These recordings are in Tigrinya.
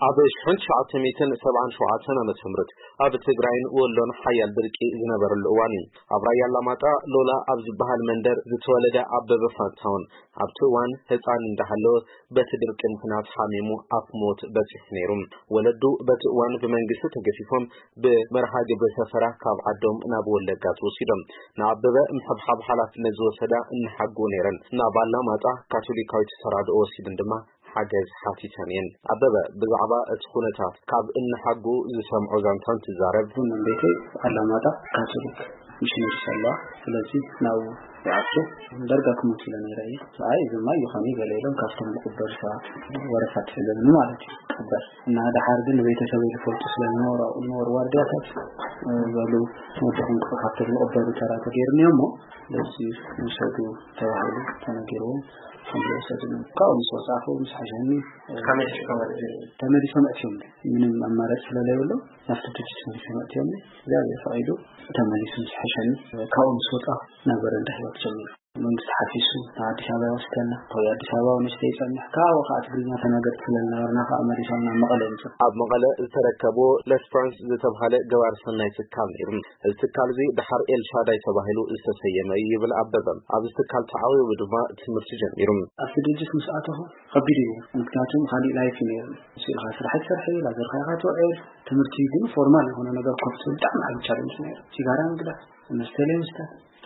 عبش حنش عتميتن 77 سنة متمرت أب تجرين ولون حيال بركي زنبر الأواني عبراي الله ماتا لولا أبز بها المندر زتولد عب بفاتون عبتوان هتعن دحلو بتدرك إمكانات حاميمو أفموت بتحنيرم ولدو بتوان بمنجسة تجسفهم بمرحاج بسفرة كاب عدم نابول لقات وصيدم نعبب محبحب حالات نزو سدا نحقو نيرن نابالنا ماتا كاتوليكايت سراد أوسيدن دما حجز حاتي ثانيين أبدا بزعبا تخونتها كاب إن حقو زسمعو زانتان تزارب من بيتي على ماذا كاتوليك مش إن شاء الله الذي ناو يعطو درجة كمتلة نيري عايز ما يخاني قليلا كافتم بقدر ساعة ورفات في ذلك نوعات قدر إن هذا حارد اللي بيته سوي لفولتس للنور وارداتات ولو متهم كافتم بقدر ترى تغير نيومو لسي نسادو تواعدو تنقيرون سنجلساتنا قاوم سوصافو مسحجاني تمري سمعتهم من الممارات فلاليولو نفتتش سمعتهم لا يفعيدو تمري سمحجاني قاوم سوصاف نابر اندهيوك جميل መንግስት ሐፊሱ አዲስ አበባ ወስከና አዲስ አበባ ወንስቴ ይጸንሕ ካው ኻት ግኛ ተነገር ስለነበርና ከአመሪካና መቀለም አብ መቀለ ዝተረከቦ ለስፍራንስ ዝተባለ ገባር ሰናይ ተካል ነይሩ ዝተካል ዚ ድሐር ኤልሻዳይ ተባሂሉ ዝተሰየመ ይብል አበበም አብ ዝተካል ተዓዊ ወድማ ትምርት ጀሚሩ አፍድጅት መስአተሁ ከቢድ ምክንያቱም ኻሊ ላይፍ ነይሩ ሲል ኻስራህ ሰርሒ ላዘር ኻያቶ ኤል ትምርት ግን ፎርማል የሆነ ነገር ኮፍቱ በጣም አልቻለም ነይሩ ሲጋራ እንግዳ መስተለምስታ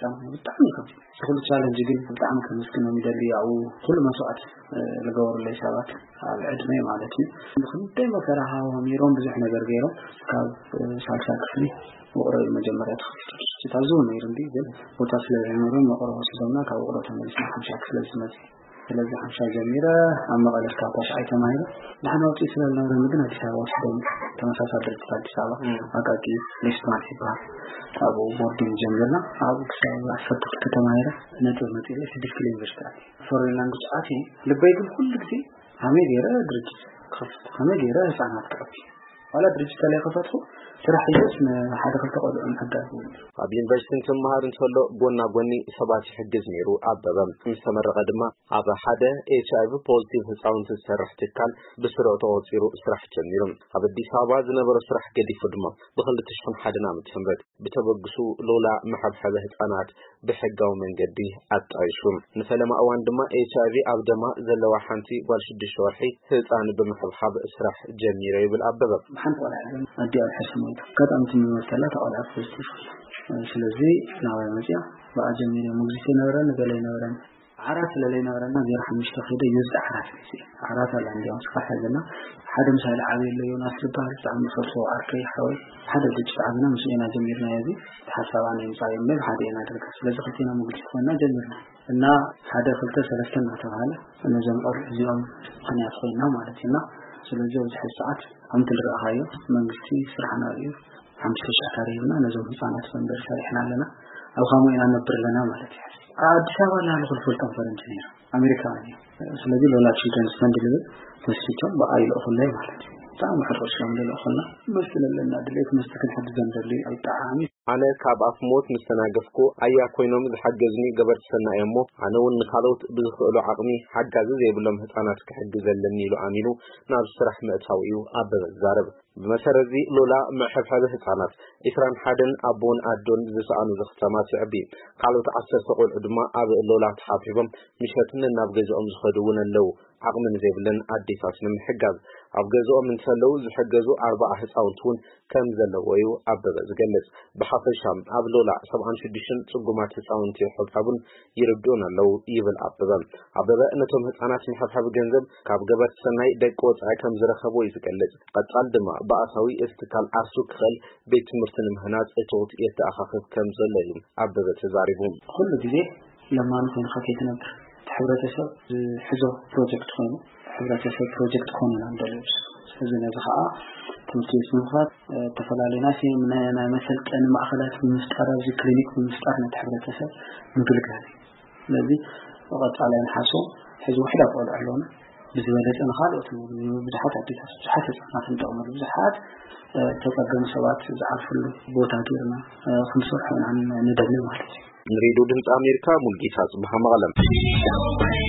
በጣም ይከብድ ሁሉ ቻሌንጅ ግን በጣም ከመስከነ የሚደልያው ሁሉ መስዋዕት ለገወር ላይ ሰባት አልዕድሜ ማለት ነው እንደ መከራው ሚሮን ብዙ ነገር ገይሮ ካብ ሳልሳ ክፍሊ ወቅሮ መጀመሪያ ተታዙ ነው እንዴ ግን ቦታ ስለሆነ መቆሮ ስለሆነ ካወቅሮ ተመልሶ 50 ክፍለ ዘመን ስለዚህ 50 ጀምረ አመቀለስ ካታሽ አይተማይለ ለሐናውጪ ስለነበረ ግን አዲስ አበባ ውስጥ ተመሳሳይ ድርጅት አዲስ አበባ አቃቂ ሌስማት ይባላል አቡ ቦርዲን ጀምረና አቡ ከሳይ አፈጥኩ ከተማይረ ነጥብ ነጥብ 6 ኪሎ ዩኒቨርሲቲ ፎሬን ላንጉጅ አቲ ለበይብል ሁሉ ጊዜ አሜሪካ ድርጅት ከፍት አሜሪካ ህፃናት ቀፍ ወላ ድርጅት ላይ ከፈትኩ ስራሕ ይስ ሓደ ክልተ ቆልዑን ሕጋዝ ኣብ ዩኒቨርሲቲ ተማሃር እንተሎ ጎና ጎኒ ሰባት ይሕግዝ ነይሩ ኣበበም ምስተመረቀ ድማ ኣብ ሓደ ኤችአይቪ ፖዚቲቭ ህፃውንቲ ዝሰርሕ ትካል ብስርዑ ተወፂሩ ስራሕ ጀሚሩ ኣብ አዲስ አበባ ዝነበረ ስራሕ ገዲፉ ድማ ብ2001 ዓመተ ምህረት ብተበግሱ ሎላ መሐብሐበ ህፃናት ብሕጋዊ መንገዲ ኣጣይሹ ንፈለማ እዋን ድማ ኤችአይቪ ኣብ ደማ ዘለዋ ሓንቲ ጓል 6 ወርሒ ህፃን ብምሕብሓብ ስራሕ ጀሚሩ ይብል ኣበበም ሓንቲ ወርሒ ኣዲያ ሕስሙ ከጣምት ምመሰላ ተቆላፍ ፖዚቲቭ ስለዚህ ነው ያመጣ በአጀሚሪ ሙግዚት ነውረን ገለይ ነውረን አራት ለላይ ነውረና 05 ተፈደ ይዝ አራት አለ እንዲያው ስፋሐልና ሓደ ምሳሌ ዓበይ ለዮን አስልባል ጣም ፈርሶ አርከይ ሐወይ ሓደ ድጅ ዓብና መስየና ጀሚርና ያዚ ሐሳባን ይምጻይ ምን ሓደ ያናደርጋ ስለዚህ ከቲና ሙግዚት ሆና ጀሚርና እና ሓደ ፍልተ ሰለስተና ተባለ እነዘም ኦር ዚኦም ከናት ሆይና ማለትና ስለዚህ በዚህ ሰዓት አንተ ለራሃዩ መንግስቲ ስራህና እዩ 50 ታሪክና ነዘው ህፃናት ፈንደር ሰርሕና ለና አው ኻሞይና ነበር ለና ማለት ነው አዲስ አበባ ላይ ለሁሉ ኮንፈረንስ ነው አሜሪካ ነው ስለዚህ ሎላቺ ጀንስመንት ሊል ተስፋው በአይሎ ሁላይ ማለት ነው ታም ሐሮሽ ለምለ ሆና መስለለና ድሌት መስተከል ሐድ ዘንደሊ አይጣዓሚ አነ ካብ አፍሞት ምስተናገፍኩ አያ ኮይኖም ዝሐገዝኒ ገበርት ሰናየሞ አነውን ካሎት ብዝኽእሉ ዓቅሚ ሓጋዝ ዘይብሎም ህፃናት ክሕግዘለኒ ኢሉ አሚኑ ናብ ስራሕ መእታዊው አበበ ዛረብ በመሰረዚ ሎላ መሐብሐበ ህፃናት 21 አቦን አዶን ዝሰአኑ ዝኽተማት ይዕቢ ካሎት 10 ቆልዑ ድማ ኣብ ሎላ ተሓፊቦም ምሸትን ናብ ገዝኦም ዝኸዱውን ኣለው ዓቅምን ዘይብለን አዲሳትን ምሕጋዝ ኣብ ገዝኦም እንተለው ዝሕገዙ 40 ህፃውንቱን ከም ዘለዎዩ አበበ ዝገልጽ በሐፈሻም ኣብ ሎላ 76 ጽጉማት ህፃውንቲ ሕብሓቡን ይርዱን ኣለው ይብል አበበ ነቶም ህፃናት ምሕብሓብ ገንዘብ ካብ ገበርት ሰናይ ደቂ ወጻኢ ከም ዝረኸቦ ይዝገልጽ ቀጻል ድማ በአሳዊ እስትካል አርሱ ክኸል ቤት ትምህርትን ምህናጽ እቶት የተአኻኽፍ ከም ዘለዩ አበበ ተዛሪቡ ሁሉ ጊዜ ለማንተን ኸፊት ነበር ህብረተሰብ ሕዞ ፕሮጀክት ሆኖ ህብረተሰብ ፕሮጀክት ሆኖ እንደለሽ ስለዚህ ነዚህ ትምክህት ምንፋት ተፈላልና ሲምናና መሰልጠን ማዕከላት መስጣራ ዚ ክሊኒክ መስጣር ነው ህብረተሰብ ምግልጋል ስለዚህ ወቀት على حاسو ሕዞ ወሕዳ ቆል አለውና بزبالة خالص بزحات عديدة بزحات ما تنتظر بزحات تقدم سوات زعفل بوتاتيرنا 5 عن ندلنا واحد نريد دمت أمريكا ملقيتها صباح مغلم